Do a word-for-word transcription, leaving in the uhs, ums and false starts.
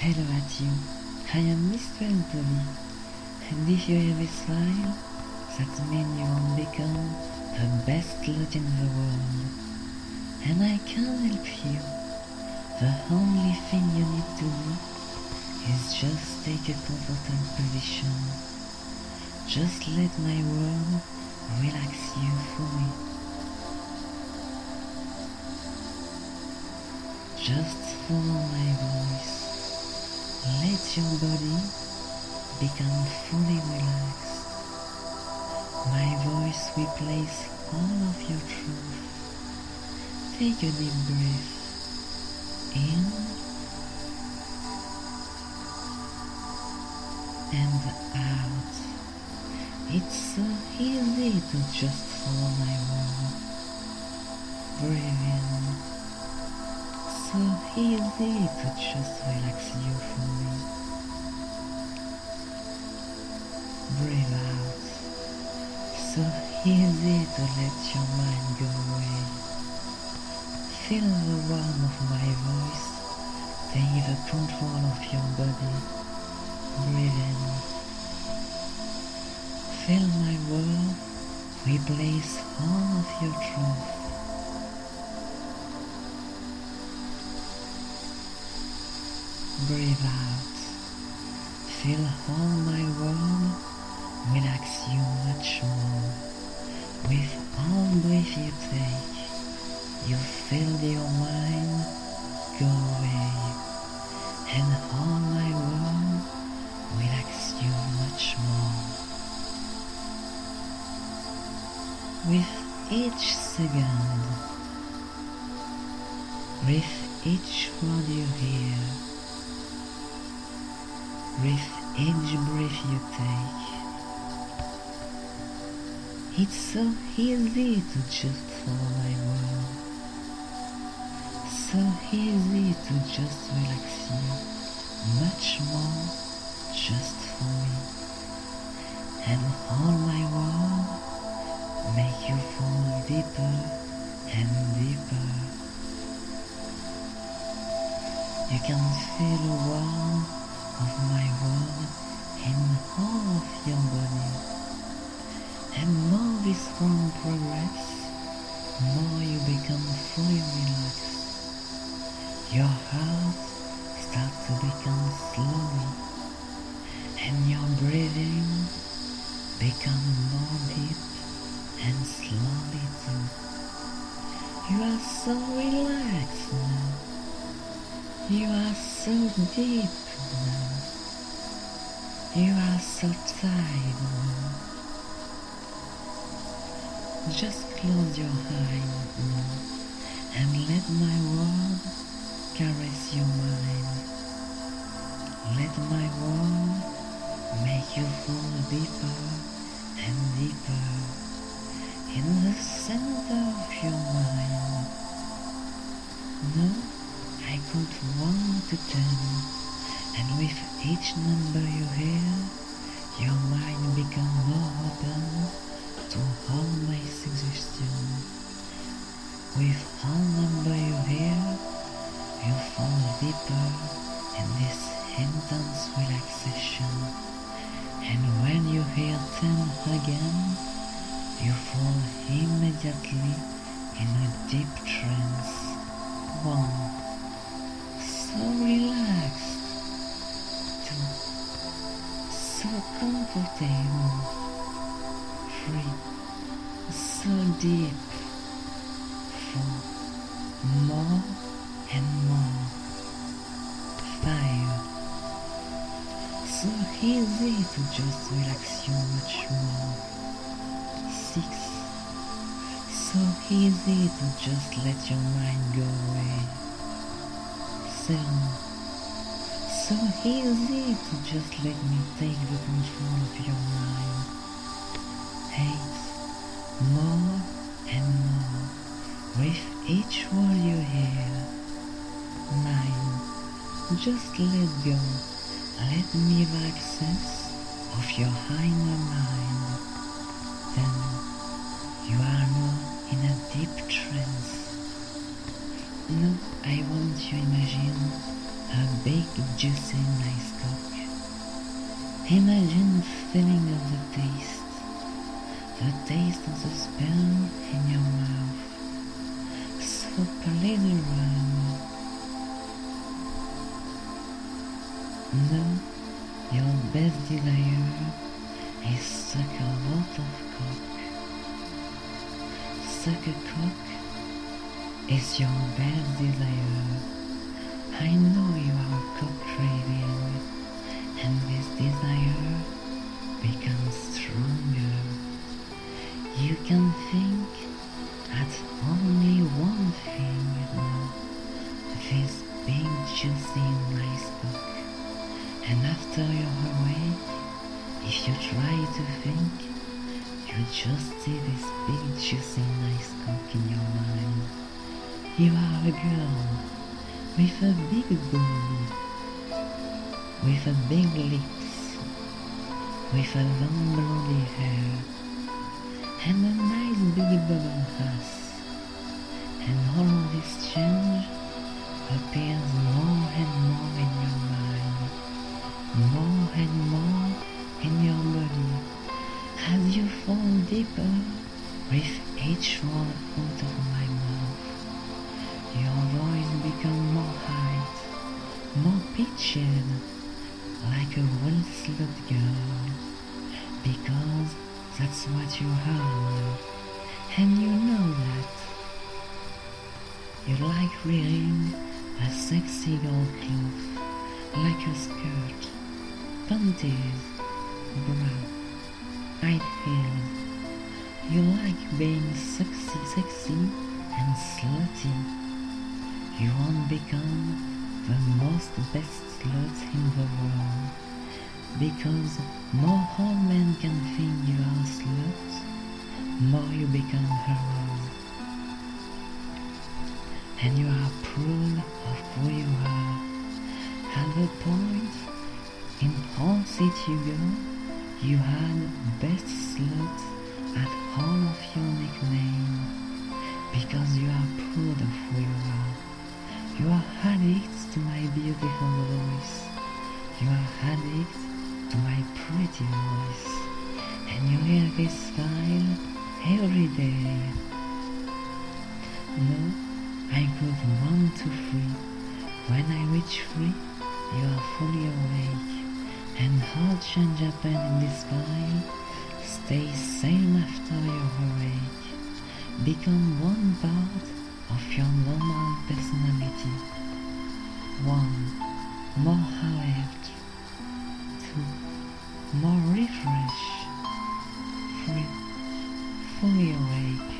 Hello at you, I am Mister Anthony, and if you have a smile, that means you won't become the best lodge in the world. And I can help you. The only thing you need to do is just take a comfortable position. Just let my world relax you fully. Just follow my voice. Let your body become fully relaxed. My voice replaces all of your truth. Take a deep breath in and out. It's so easy to just follow my word. Breathe in. So easy to just relax you fully. Breathe out. So easy to let your mind go away. Feel the warmth of my voice. Take the control of your body. Breathe in. Feel my world replace all of your truth. Breathe out. Feel all my world relax you much more. With all breath you take, you feel your mind go away, and all my world relax you much more. With each second, with each word you hear, with each breath you take, it's so easy to just follow my world. So easy to just relax you much more just for me. And all my world make you fall deeper and deeper. You can feel the warmth of my world in all of your body. And more this warm progress, more you become fully relaxed. Your heart starts to become slowly, and your breathing becomes more deep and slowly too. You are so relaxed now. You are so deep now. You are so tired now. Just close your eyes now and let my word caress your mind. Let my word make you fall deeper and deeper in the center of your mind. Now I count one to ten, and with each number you hear, your mind becomes more open to all my suggestions. With all number you hear, you fall deeper in this intense relaxation. And when you hear ten again, you fall immediately in a deep trance. One, so relaxed. Two, so comfortable. Three, so deep. Four, more and more. Five, so easy to just relax you much more. Six, so easy to just let your mind go away. Seven, so easy to just let me take the control of your mind. Eight, more and more, with each word you hear. Nine, just let go, let me have access of your inner mind. Ten, you are now in a deep trance. Now I want you to imagine a a big, juicy, nice cock. Imagine the feeling of the taste, the taste of the sperm in your mouth. So play around. No, your best desire is suck a lot of cock. Suck a cock is your best desire. I know you are cock craving, and this desire becomes stronger. You can think at only one thing now, this big juicy nice cock. And after you're awake, if you try to think, you just see this big juicy nice cock in your mind. You are a girl with a big boob, with a big lips, with a long blondy hair, and a nice big bubble ass. And all of this change appears more and more in your mind, more and more in your body, as you fall deeper with each word out of my mouth. Your voice becomes more high, more pitched, like a well-slut girl, because that's what you are, and you know that. You like wearing a sexy gold cloth, like a skirt, panties, bra, high heels. You like being sexy, sexy and slutty. You won't become the most best slut in the world, because more all men can think you are a slut, more you become heroes. And you are proud of who you are. At the point in all city you go, you had best slut at all of your nickname, because you are proud of who you are. You are addict to my beautiful voice. You are addict to my pretty voice. And you hear this file every day. No, I could one, two, three. When I reach three, you are fully awake. And how change happen in this file? Stay same after you're awake. Become one part of your normal personality. One, more alert. Two, more refresh. Three, fully awake.